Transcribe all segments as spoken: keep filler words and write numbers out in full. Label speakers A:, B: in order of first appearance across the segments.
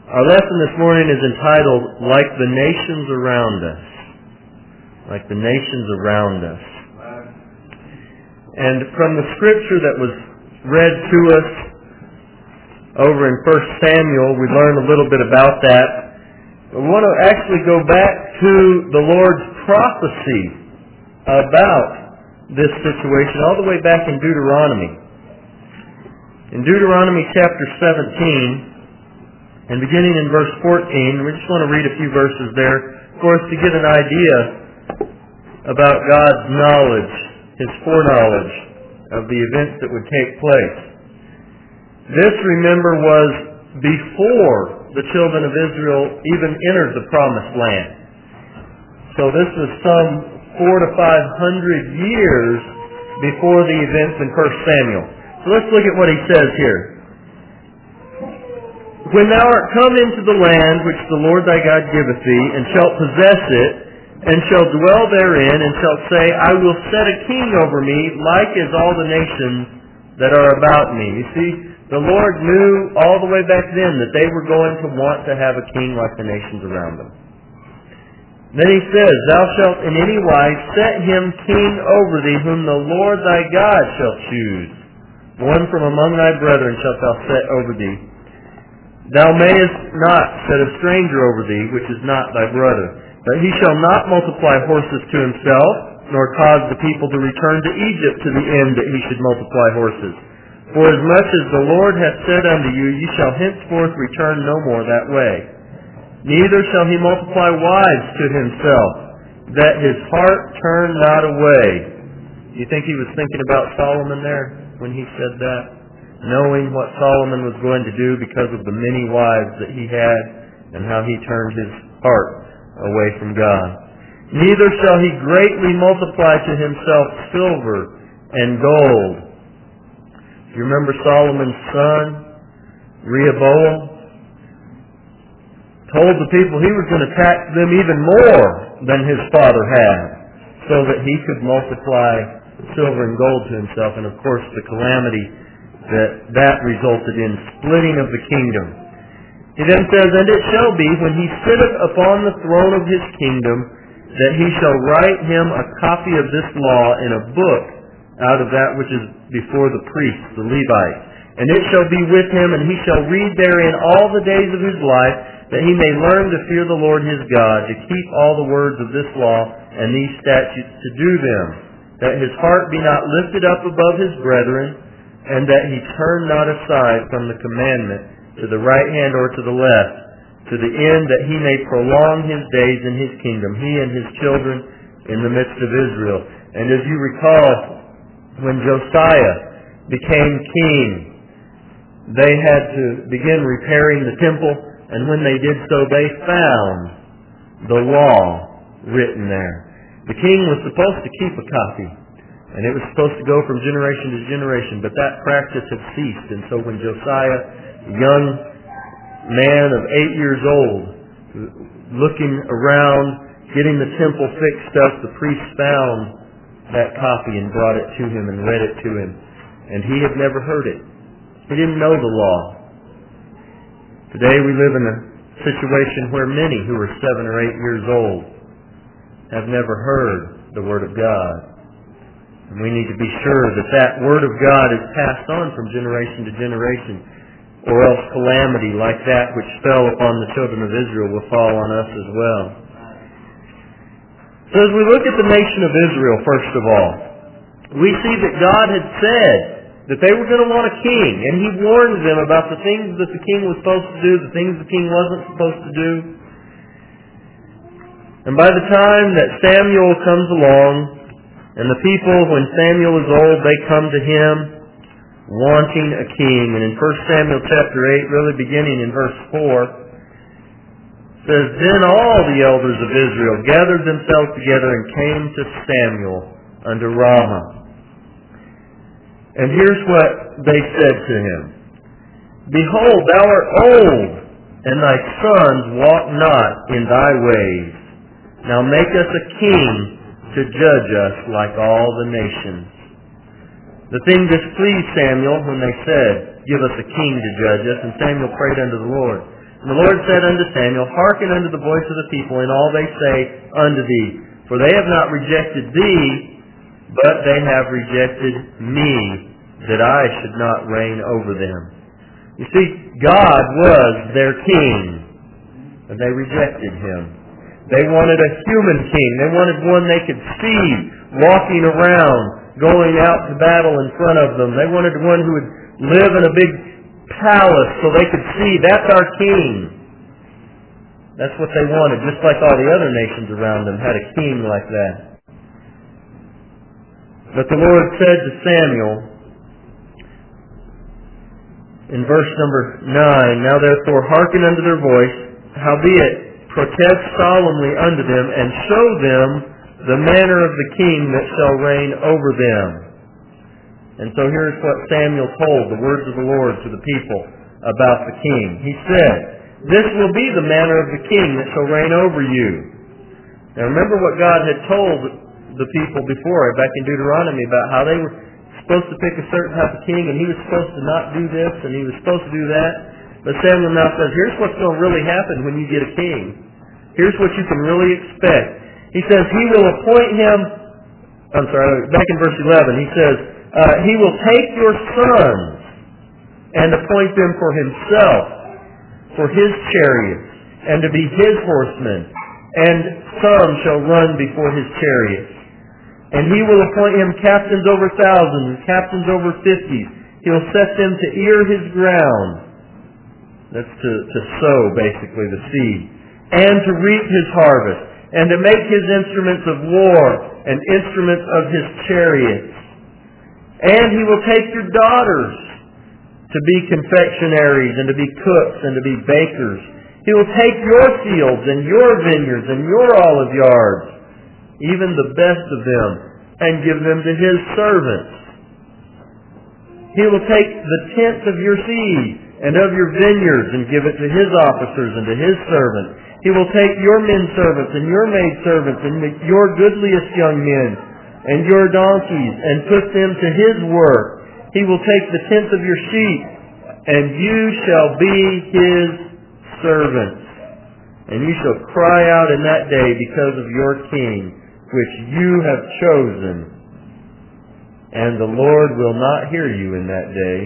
A: Our lesson this morning is entitled, Like the Nations Around Us. Like the Nations Around Us. And from the scripture that was read to us over in First Samuel, we learned a little bit about that. We want to actually go back to the Lord's prophecy about this situation, all the way back in Deuteronomy. In Deuteronomy chapter seventeen, and beginning in verse fourteen, we just want to read a few verses there for us to get an idea about God's knowledge, His foreknowledge of the events that would take place. This, remember, was before the children of Israel even entered the Promised Land. So this was some four to five hundred years before the events in First Samuel. So let's look at what he says here. When thou art come into the land which the Lord thy God giveth thee, and shalt possess it, and shalt dwell therein, and shalt say, I will set a king over me, like as all the nations that are about me. You see, the Lord knew all the way back then that they were going to want to have a king like the nations around them. Then he says, Thou shalt in any wise set him king over thee, whom the Lord thy God shall choose. One from among thy brethren shalt thou set over thee. Thou mayest not set a stranger over thee, which is not thy brother. But he shall not multiply horses to himself, nor cause the people to return to Egypt to the end that he should multiply horses. For as much as the Lord hath said unto you, ye shall henceforth return no more that way. Neither shall he multiply wives to himself, that his heart turn not away. You think he was thinking about Solomon there when he said that? Knowing what Solomon was going to do because of the many wives that he had and how he turned his heart away from God. Neither shall he greatly multiply to himself silver and gold. You remember Solomon's son, Rehoboam, told the people he was going to tax them even more than his father had, so that he could multiply silver and gold to himself. And of course the calamity that that resulted in splitting of the kingdom. He then says, And it shall be, when he sitteth upon the throne of his kingdom, that he shall write him a copy of this law in a book out of that which is before the priests, the Levites. And it shall be with him, and he shall read therein all the days of his life, that he may learn to fear the Lord his God, to keep all the words of this law and these statutes to do them, that his heart be not lifted up above his brethren, and that he turn not aside from the commandment to the right hand or to the left, to the end that he may prolong his days in his kingdom, he and his children in the midst of Israel. And as you recall, when Josiah became king, they had to begin repairing the temple, and when they did so, they found the law written there. The king was supposed to keep a copy, and it was supposed to go from generation to generation, but that practice had ceased. And so when Josiah, a young man of eight years old, looking around, getting the temple fixed up, the priests found that copy and brought it to him and read it to him. And he had never heard it. He didn't know the law. Today we live in a situation where many who are seven or eight years old have never heard the Word of God. And we need to be sure that that Word of God is passed on from generation to generation, or else calamity like that which fell upon the children of Israel will fall on us as well. So as we look at the nation of Israel, first of all, we see that God had said that they were going to want a king, and He warned them about the things that the king was supposed to do, the things the king wasn't supposed to do. And by the time that Samuel comes along, and the people, when Samuel is old, they come to him wanting a king. And in First Samuel chapter eight, really beginning in verse four, it says, Then all the elders of Israel gathered themselves together and came to Samuel unto Ramah. And here's what they said to him. Behold, thou art old, and thy sons walk not in thy ways. Now make us a king to judge us like all the nations. The thing displeased Samuel when they said, Give us a king to judge us. And Samuel prayed unto the Lord. And the Lord said unto Samuel, Hearken unto the voice of the people in all they say unto thee. For they have not rejected thee, but they have rejected me, that I should not reign over them. You see, God was their king, and they rejected him. They wanted a human king. They wanted one they could see walking around, going out to battle in front of them. They wanted one who would live in a big palace so they could see, that's our king. That's what they wanted, just like all the other nations around them had a king like that. But the Lord said to Samuel, in verse number nine, Now therefore hearken unto their voice, howbeit protest solemnly unto them, and show them the manner of the king that shall reign over them. And so here's what Samuel told, the words of the Lord to the people about the king. He said, This will be the manner of the king that shall reign over you. Now remember what God had told the people before, back in Deuteronomy, about how they were supposed to pick a certain type of king, and he was supposed to not do this, and he was supposed to do that. But Samuel now says, here's what's going to really happen when you get a king. Here's what you can really expect. He says, he will appoint him, I'm sorry, back in verse eleven, he says, uh, he will take your sons and appoint them for himself, for his chariots, and to be his horsemen, and some shall run before his chariots. And he will appoint him captains over thousands, and captains over fifties. He will set them to ear his ground. That's to, to sow, basically, the seed. And to reap his harvest. And to make his instruments of war, and instruments of his chariots. And he will take your daughters to be confectionaries, and to be cooks, and to be bakers. He will take your fields, and your vineyards, and your olive yards, even the best of them, and give them to his servants. He will take the tenth of your seed and of your vineyards and give it to his officers and to his servants. He will take your men servants and your maid servants and your goodliest young men and your donkeys and put them to his work. He will take the tenth of your sheep, and you shall be his servants. And you shall cry out in that day because of your king, which you have chosen, and the Lord will not hear you in that day.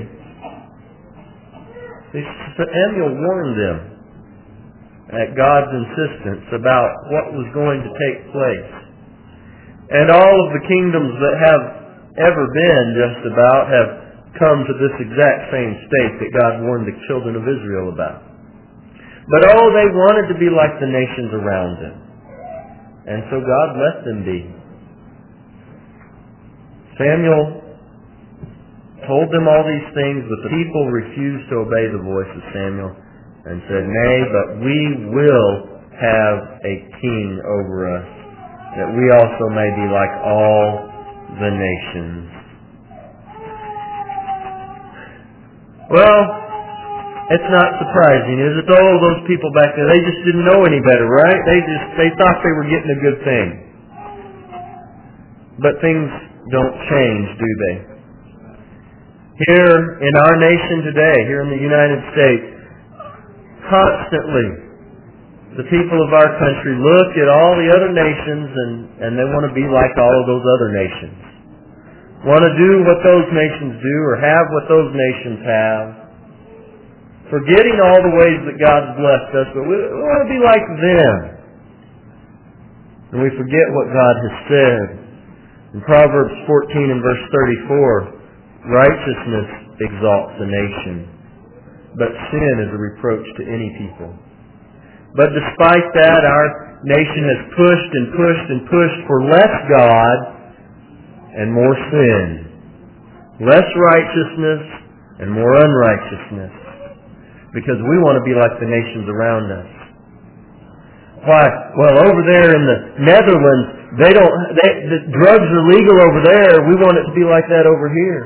A: Samuel warned them at God's insistence about what was going to take place. And all of the kingdoms that have ever been just about have come to this exact same state that God warned the children of Israel about. But oh, they wanted to be like the nations around them. And so God let them be. Samuel told them all these things, but the people refused to obey the voice of Samuel and said, Nay, but we will have a king over us, that we also may be like all the nations. Well, it's not surprising, is it? Oh, those people back there, they just didn't know any better, right? They just, they thought they were getting a good thing. But things don't change, do they? Here in our nation today, here in the United States, constantly, the people of our country look at all the other nations and, and they want to be like all of those other nations. Want to do what those nations do or have what those nations have. Forgetting all the ways that God's blessed us, but we, we want to be like them. And we forget what God has said. In Proverbs fourteen and verse thirty-four, righteousness exalts a nation, but sin is a reproach to any people. But despite that, our nation has pushed and pushed and pushed for less God and more sin. Less righteousness and more unrighteousness. Because we want to be like the nations around us. Why? Well, over there in the Netherlands, they don't. They, the drugs are legal over there. We want it to be like that over here.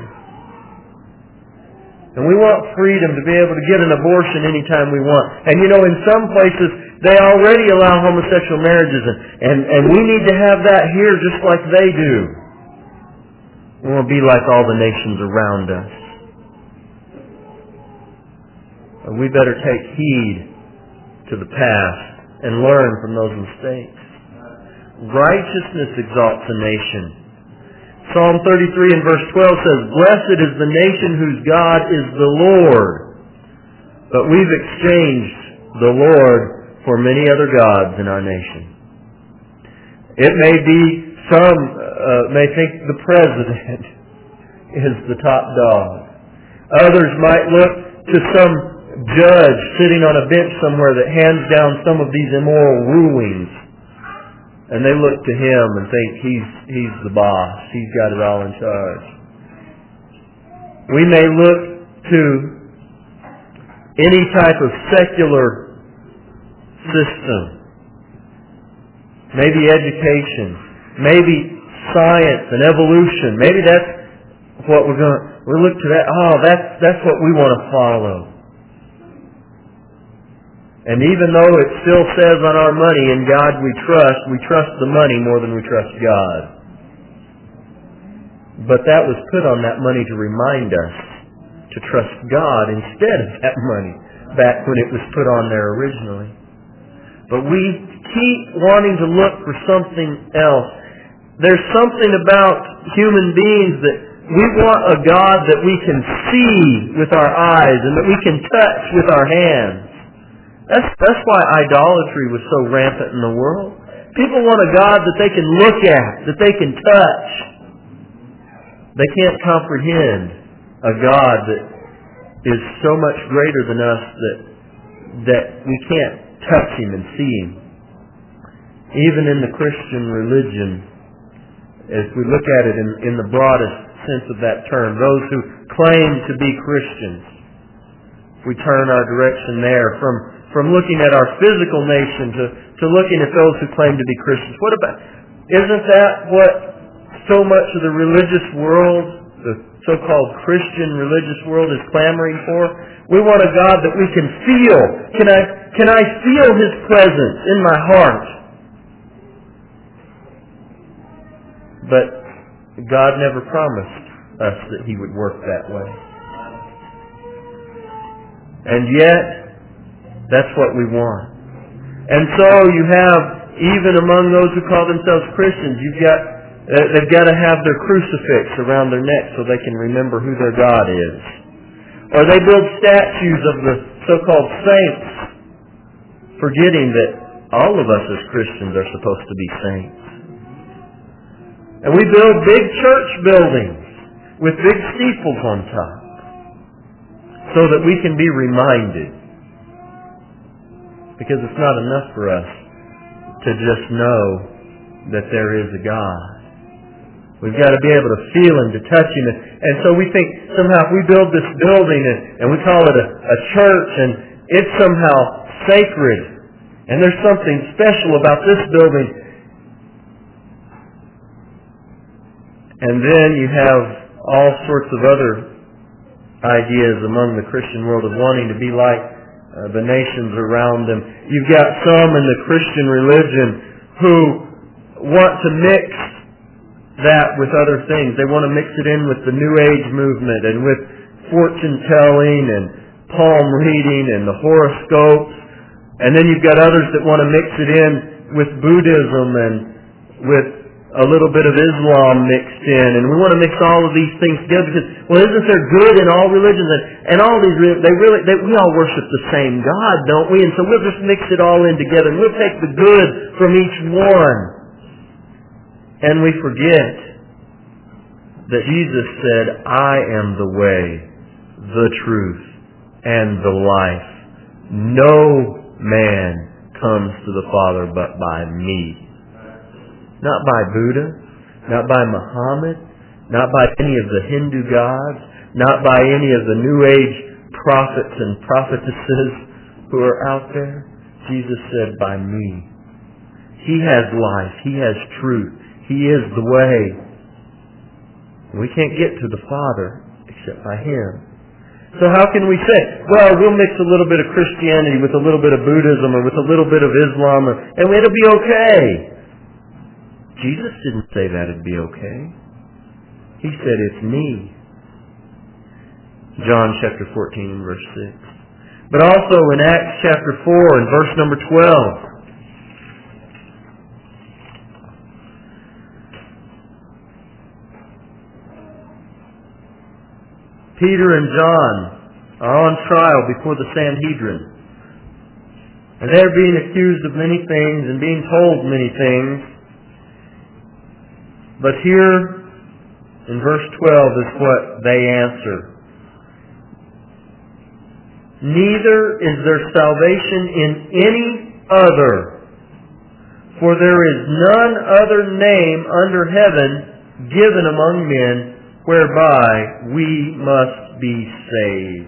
A: And we want freedom to be able to get an abortion anytime we want. And you know, in some places, they already allow homosexual marriages, and, and, and we need to have that here just like they do. We want to be like all the nations around us. We better take heed to the past and learn from those mistakes. Righteousness exalts a nation. Psalm thirty-three and verse twelve says, "Blessed is the nation whose God is the Lord." But we've exchanged the Lord for many other gods in our nation. It may be, some uh, may think the president is the top dog. Others might look to some judge sitting on a bench somewhere that hands down some of these immoral rulings. And they look to him and think he's he's the boss. He's got it all in charge. We may look to any type of secular system. Maybe education. Maybe science and evolution. Maybe that's what we're going to... We look to that. Oh, that's, that's what we want to follow. And even though it still says on our money, "In God we trust," we trust the money more than we trust God. But that was put on that money to remind us to trust God instead of that money back when it was put on there originally. But we keep wanting to look for something else. There's something about human beings that we want a God that we can see with our eyes and that we can touch with our hands. That's, that's why idolatry was so rampant in the world. People want a God that they can look at, that they can touch. They can't comprehend a God that is so much greater than us that, that we can't touch Him and see Him. Even in the Christian religion, as we look at it in, in the broadest sense of that term, those who claim to be Christians, we turn our direction there from From looking at our physical nation to, to looking at those who claim to be Christians. What about, isn't that what so much of the religious world, the so-called Christian religious world, is clamoring for? We want a God that we can feel. Can I, can I feel His presence in my heart? But God never promised us that He would work that way. And yet, that's what we want. And so you have, even among those who call themselves Christians, you've got, uh, they've got to have their crucifix around their neck so they can remember who their God is. Or they build statues of the so-called saints, forgetting that all of us as Christians are supposed to be saints. And we build big church buildings with big steeples on top so that we can be reminded. Because it's not enough for us to just know that there is a God. We've got to be able to feel Him, to touch Him. And, and so we think somehow if we build this building and, and we call it a, a church and it's somehow sacred and there's something special about this building. And then you have all sorts of other ideas among the Christian world of wanting to be like Uh, the nations around them. You've got some in the Christian religion who want to mix that with other things. They want to mix it in with the New Age movement and with fortune telling and palm reading and the horoscopes. And then you've got others that want to mix it in with Buddhism and with a little bit of Islam mixed in, and we want to mix all of these things together because, well, isn't there good in all religions? And, and all these, they really, they, we all worship the same God, don't we? And so we'll just mix it all in together, and we'll take the good from each one. And we forget that Jesus said, "I am the way, the truth, and the life. No man comes to the Father but by me." Not by Buddha, not by Muhammad, not by any of the Hindu gods, not by any of the New Age prophets and prophetesses who are out there. Jesus said, "By me." He has life. He has truth. He is the way. We can't get to the Father except by Him. So how can we say, well, we'll mix a little bit of Christianity with a little bit of Buddhism or with a little bit of Islam, or, and it'll be okay? Jesus didn't say that it'd be okay. He said, "It's me." John chapter fourteen, verse six. But also in Acts chapter four and verse number twelve, Peter and John are on trial before the Sanhedrin. And they're being accused of many things and being told many things. But here in verse twelve is what they answer. Neither is there salvation in any other, for there is none other name under heaven given among men whereby we must be saved.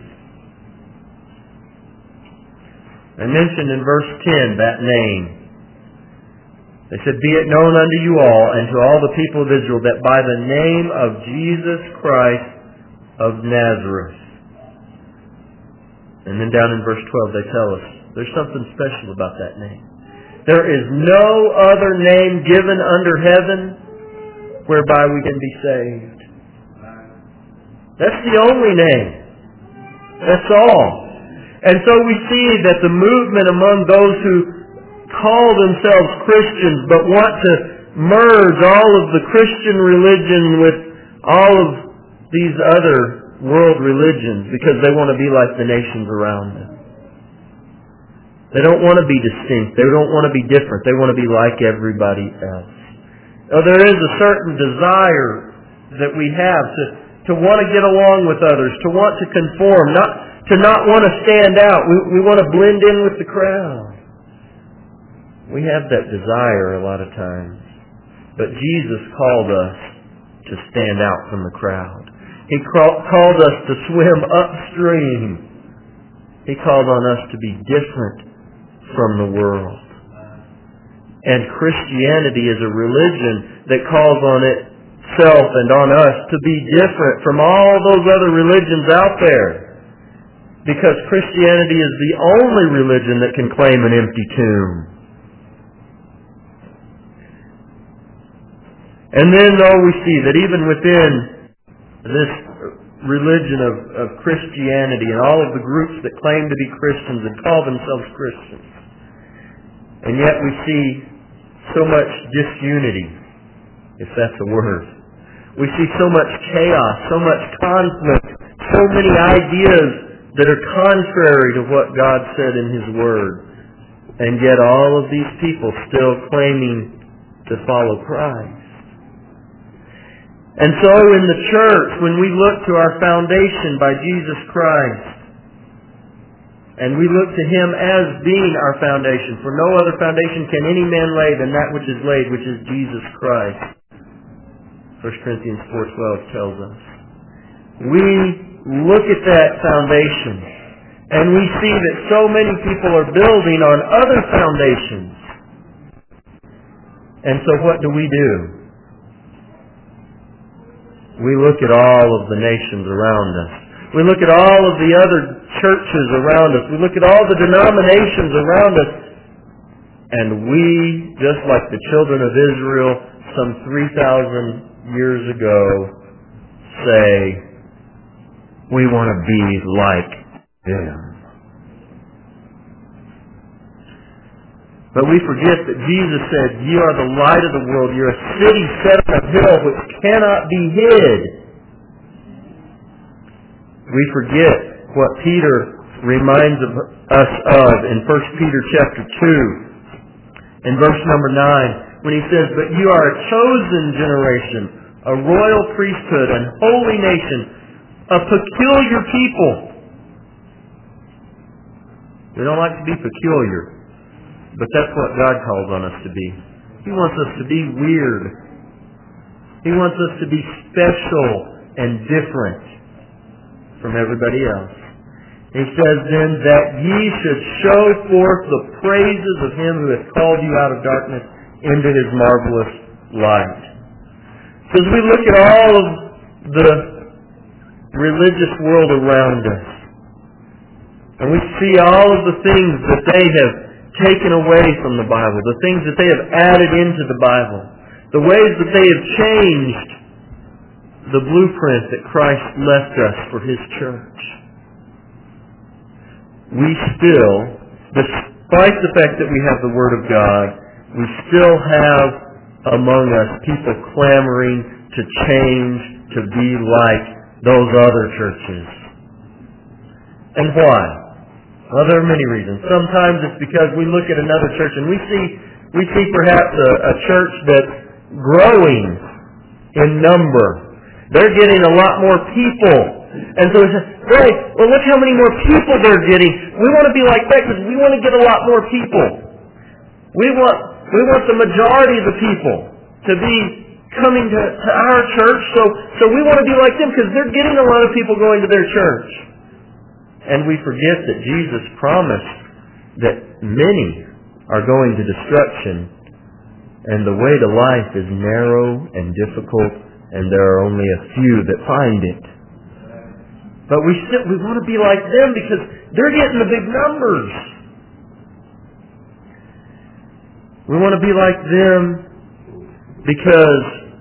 A: I mentioned in verse ten that name. They said, be it known unto you all and to all the people of Israel that by the name of Jesus Christ of Nazareth. And then down in verse twelve they tell us there's something special about that name. There is no other name given under heaven whereby we can be saved. That's the only name. That's all. And so we see that the movement among those who call themselves Christians but want to merge all of the Christian religion with all of these other world religions because they want to be like the nations around them. They don't want to be distinct. They don't want to be different. They want to be like everybody else. Now, there is a certain desire that we have to, to want to get along with others, to want to conform, not to not want to stand out. We, we want to blend in with the crowd. We have that desire a lot of times. But Jesus called us to stand out from the crowd. He called us to swim upstream. He called on us to be different from the world. And Christianity is a religion that calls on itself and on us to be different from all those other religions out there. Because Christianity is the only religion that can claim an empty tomb. And then though we see that even within this religion of, of Christianity and all of the groups that claim to be Christians and call themselves Christians, and yet we see so much disunity, if that's a word. We see so much chaos, so much conflict, so many ideas that are contrary to what God said in His Word. And yet all of these people still claiming to follow Christ. And so in the church, when we look to our foundation by Jesus Christ, and we look to Him as being our foundation, for no other foundation can any man lay than that which is laid, which is Jesus Christ. First Corinthians four twelve tells us. We look at that foundation, and we see that so many people are building on other foundations. And so what do we do? We look at all of the nations around us. We look at all of the other churches around us. We look at all the denominations around us. And we, just like the children of Israel some three thousand years ago, say, we want to be like them. But we forget that Jesus said, you are the light of the world. You're a city set on a hill which cannot be hid. We forget what Peter reminds of us of in First Peter chapter two, in verse number nine, when he says, but you are a chosen generation, a royal priesthood, and holy nation, a peculiar people. We don't like to be peculiar, but that's what God calls on us to be. He wants us to be weird. He wants us to be special and different from everybody else. He says then that ye should show forth the praises of Him who hath called you out of darkness into His marvelous light. So as we look at all of the religious world around us, and we see all of the things that they have taken away from the Bible, the things that they have added into the Bible, the ways that they have changed the blueprint that Christ left us for His church. we still, despite the fact that we have the Word of God, we still have among us people clamoring to change, to be like those other churches. And why? Well, there are many reasons. Sometimes it's because we look at another church and we see we see perhaps a, a church that's growing in number. They're getting a lot more people. And so we say, right, well, look how many more people they're getting. We want to be like that because we want to get a lot more people. We want we want the majority of the people to be coming to, to our church. So, so we want to be like them because they're getting a lot of people going to their church. And we forget that Jesus promised that many are going to destruction, and the way to life is narrow and difficult, and there are only a few that find it. But we still we want to be like them because they're getting the big numbers. We want to be like them because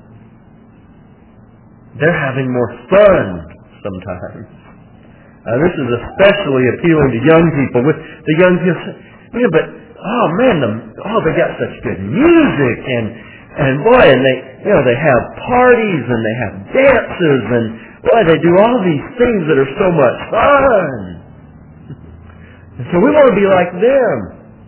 A: they're having more fun sometimes. Uh, this is especially appealing to young people. With the young people, yeah, but oh man, the, oh they got such good music, and and boy, and they you know they have parties and they have dances, and boy, they do all these things that are so much fun. And so we want to be like them,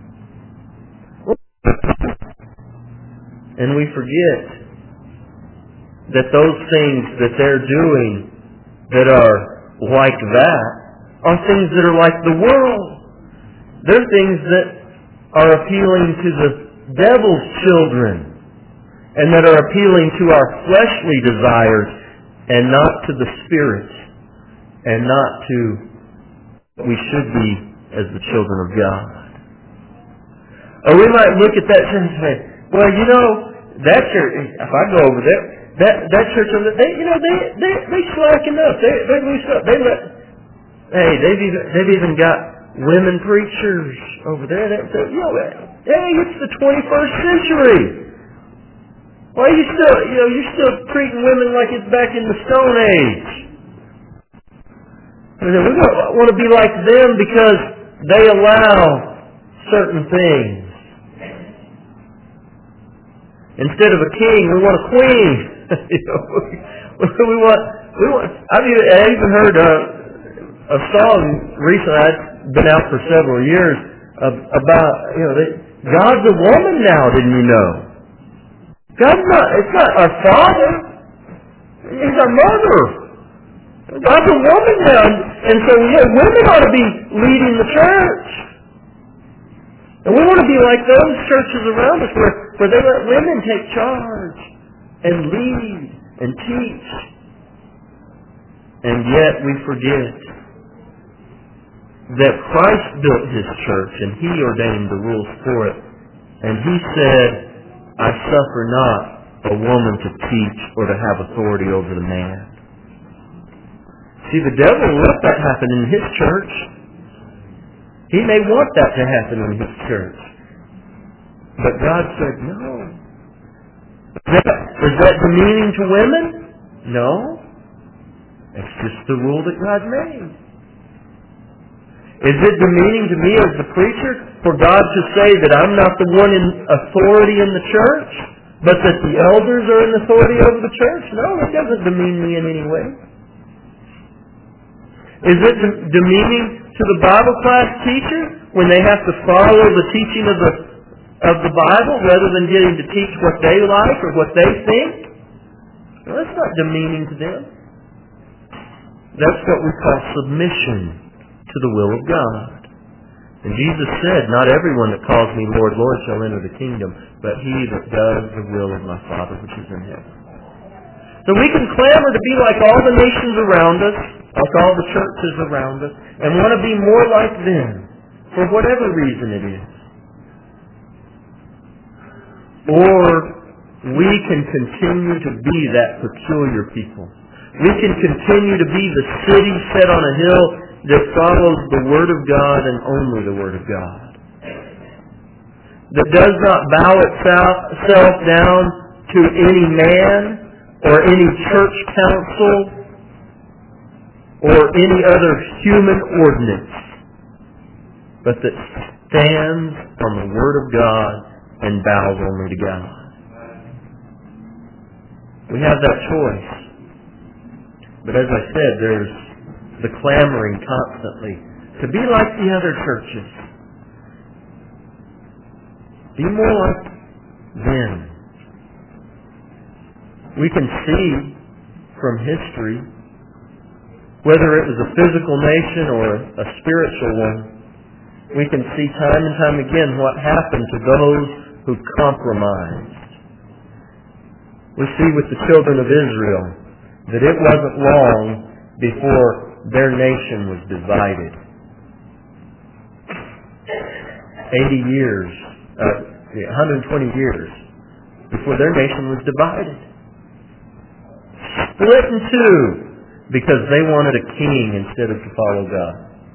A: and we forget that those things that they're doing that are like that are things that are like the world. They're things that are appealing to the devil's children and that are appealing to our fleshly desires and not to the Spirit and not to what we should be as the children of God. Or we might look at that church and say, well, you know, that church, if I go over there, That that church, they you know they they they slacken up. They they loose up. They let. Hey, they've even they've even got women preachers over there. That say, you know, hey, it's the twenty-first century. Why are you still you know you're still treating women like it's back in the Stone Age? And we want to be like them because they allow certain things. Instead of a king, we want a queen. you know, we want, we want. I've even, I even heard a, a song recently. I've been out for several years of, about you know, they, God's a woman now. Didn't you know? God's not. It's not our father. He's our mother. God's a woman now, and so yeah, women ought to be leading the church. And we want to be like those churches around us where, where they let women take charge and lead and teach. And yet we forget that Christ built His church and He ordained the rules for it. And He said, I suffer not a woman to teach or to have authority over the man. See, the devil will let that happen in his church. He may want that to happen in his church. But God said, no. Is that, is that demeaning to women? No. It's just the rule that God made. Is it demeaning to me as the preacher for God to say that I'm not the one in authority in the church, but that the elders are in authority over the church? No, it doesn't demean me in any way. Is it demeaning to the Bible class teacher when they have to follow the teaching of the of the Bible rather than getting to teach what they like or what they think? Well, that's not demeaning to them. That's what we call submission to the will of God. And Jesus said, not everyone that calls me Lord, Lord shall enter the kingdom, but he that does the will of my Father which is in heaven. So we can clamor to be like all the nations around us, like all the churches around us, and want to be more like them, for whatever reason it is. Or we can continue to be that peculiar people. We can continue to be the city set on a hill that follows the Word of God and only the Word of God. That does not bow itself down to any man or any church council or any other human ordinance, but that stands on the Word of God and bows only to God. We have that choice. But as I said, there's the clamoring constantly to be like the other churches. Be more like them. We can see from history, whether it was a physical nation or a spiritual one, we can see time and time again what happened to those who compromised. We see with the children of Israel that it wasn't long before their nation was divided. eighty years, uh, one hundred twenty years before their nation was divided. Split in two because they wanted a king instead of to follow God.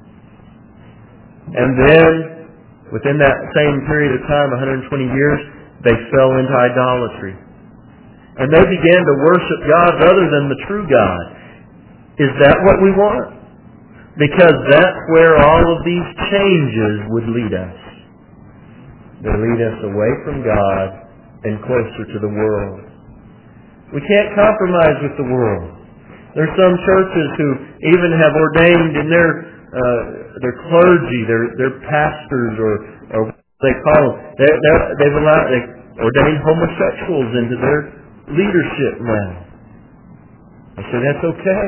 A: And then, within that same period of time, one hundred twenty years, they fell into idolatry. And they began to worship gods other than the true God. Is that what we want? Because that's where all of these changes would lead us. They lead us away from God and closer to the world. We can't compromise with the world. There's some churches who even have ordained in their uh, their clergy, their their pastors, or or what they call them, they're, they're, they've allowed they ordained homosexuals into their leadership now. I say that's okay.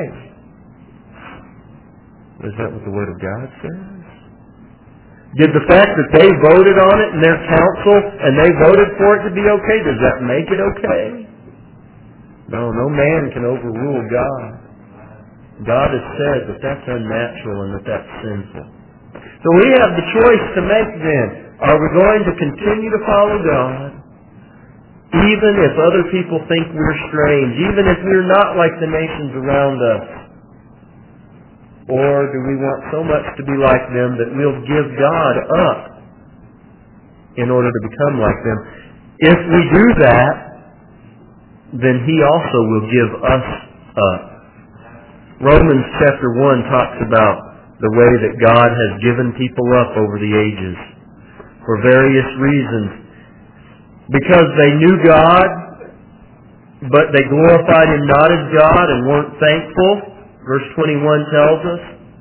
A: Is that what the Word of God says? Did the fact that they voted on it in their council and they voted for it to be okay, does that make it okay? No, no man can overrule God. God has said that that's unnatural and that that's sinful. So we have the choice to make then. Are we going to continue to follow God, even if other people think we're strange, even if we're not like the nations around us? Or do we want so much to be like them that we'll give God up in order to become like them? If we do that, then He also will give us up. Romans chapter one talks about the way that God has given people up over the ages for various reasons. Because they knew God, but they glorified Him not as God and weren't thankful. Verse twenty-one tells us.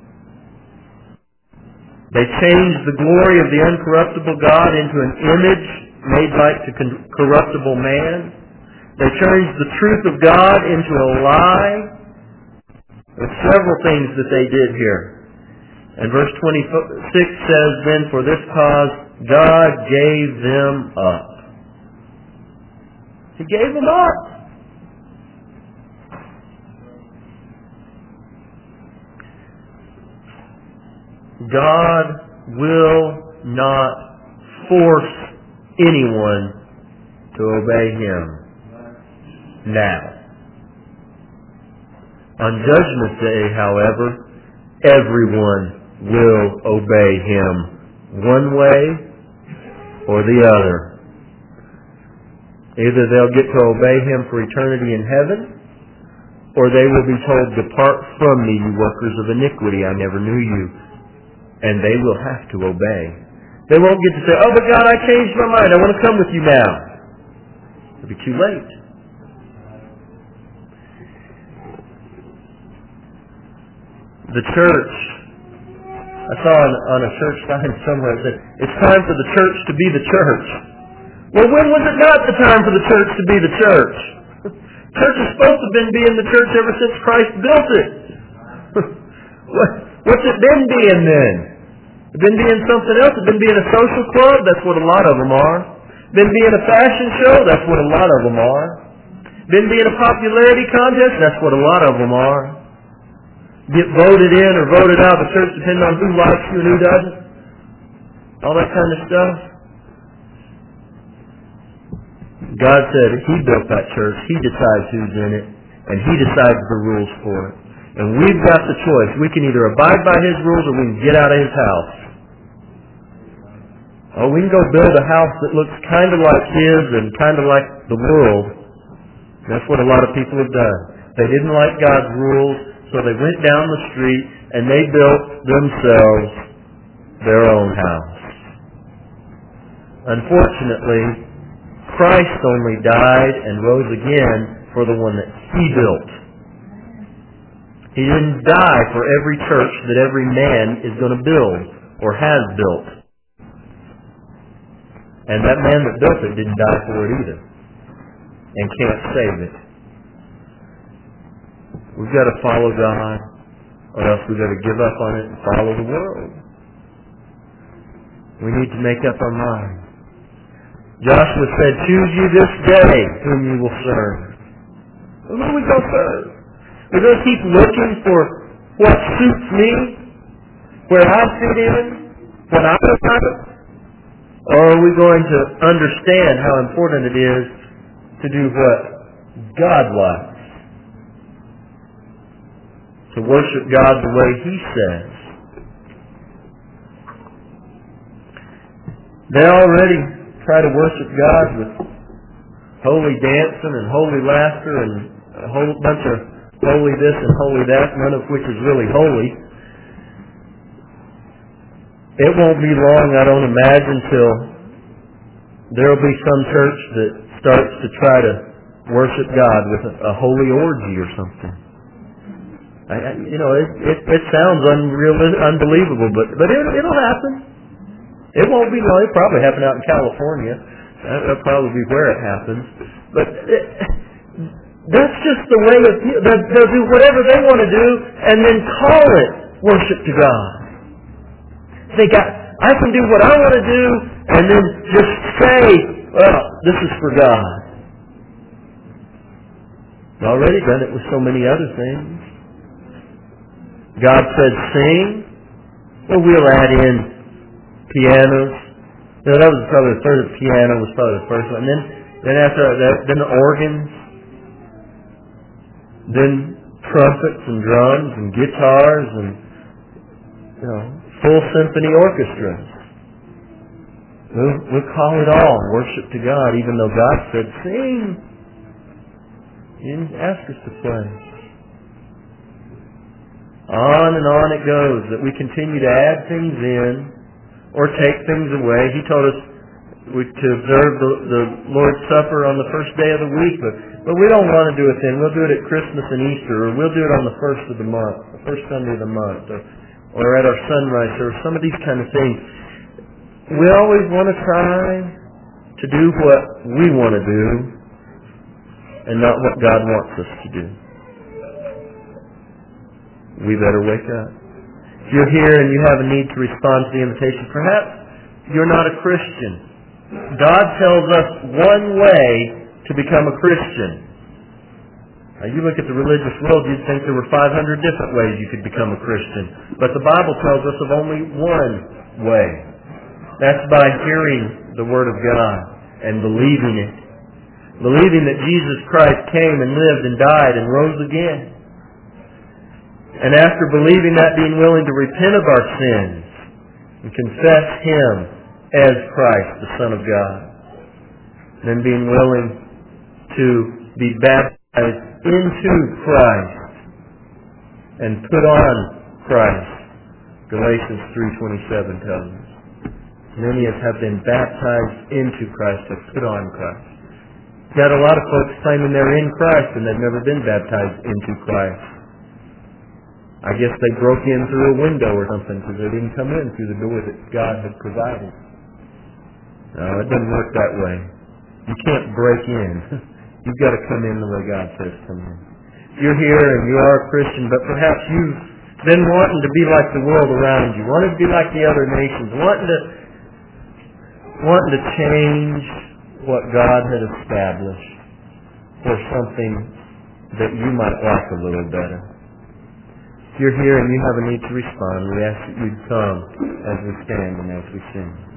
A: They changed the glory of the uncorruptible God into an image made like to corruptible man. They changed the truth of God into a lie. There's several things that they did here. And verse twenty-six says, then for this cause God gave them up. He gave them up. God will not force anyone to obey Him now. On Judgment Day, however, everyone will obey Him one way or the other. Either they'll get to obey Him for eternity in heaven, or they will be told, depart from me, you workers of iniquity, I never knew you. And they will have to obey. They won't get to say, oh, but God, I changed my mind. I want to come with you now. It'll be too late. The church, I saw on, on a church sign somewhere, it said, it's time for the church to be the church. Well, when was it not the time for the church to be the church? Church is supposed to have been being the church ever since Christ built it. what? What's it been being then? It been being something else? It been being a social club? That's what a lot of them are. Been being a fashion show? That's what a lot of them are. Been being a popularity contest? That's what a lot of them are. Get voted in or voted out of the church depending on who likes you and who doesn't. All that kind of stuff. God said He built that church. He decides who's in it. And He decides the rules for it. And we've got the choice. We can either abide by His rules or we can get out of His house. Oh, we can go build a house that looks kind of like His and kind of like the world. That's what a lot of people have done. They didn't like God's rules, so they went down the street and they built themselves their own house. Unfortunately, Christ only died and rose again for the one that He built. He didn't die for every church that every man is going to build or has built. And that man that built it didn't die for it either and can't save it. We've got to follow God, or else we've got to give up on it and follow the world. We need to make up our mind. Joshua said, choose you this day whom you will serve. Who are we going to serve? We're going to keep looking for what suits me, where I fit in, what I like, or are we going to understand how important it is to do what God likes? To worship God the way He says. They already try to worship God with holy dancing and holy laughter and a whole bunch of holy this and holy that, none of which is really holy. It won't be long, I don't imagine, till there will be some church that starts to try to worship God with a, a holy orgy or something. I, I, you know, it, it, it sounds unreal, unbelievable, but but it, it'll happen. It won't be long. It'll probably happen out in California. That'll probably be where it happens. But it, that's just the way of people. They'll, they'll do whatever they want to do and then call it worship to God. Think, I, I can do what I want to do and then just say, well, this is for God. I've already done it with so many other things. God said sing. Well, we'll add in pianos. You know, that was probably the first. Piano was probably the first one. And then, then after that, then the organs, then trumpets and drums and guitars and you know full symphony orchestras. We'll, we'll call it all worship to God, even though God said sing. He didn't ask us to play. On and on it goes, that we continue to add things in or take things away. He told us we, to observe the, the Lord's Supper on the first day of the week, but, but we don't want to do it then. We'll do it at Christmas and Easter, or we'll do it on the first of the month, the first Sunday of the month, or, or at our sunrise service, some of these kind of things. We always want to try to do what we want to do and not what God wants us to do. We better wake up. If you're here and you have a need to respond to the invitation, perhaps you're not a Christian. God tells us one way to become a Christian. Now, you look at the religious world, you'd think there were five hundred different ways you could become a Christian. But the Bible tells us of only one way. That's by hearing the Word of God and believing it. Believing that Jesus Christ came and lived and died and rose again. And after believing that, being willing to repent of our sins and confess Him as Christ, the Son of God. And then being willing to be baptized into Christ and put on Christ. Galatians three twenty-seven tells us. Many have been baptized into Christ, have put on Christ. Got a lot of folks claiming they're in Christ and they've never been baptized into Christ. I guess they broke in through a window or something because they didn't come in through the door that God had provided. No, it doesn't work that way. You can't break in. You've got to come in the way God says come in. You're here and you are a Christian, but perhaps you've been wanting to be like the world around you, wanting to be like the other nations, wanting to wanting to change what God had established for something that you might like a little better. If you're here and you have a need to respond, we ask that you'd come as we stand and as we sing.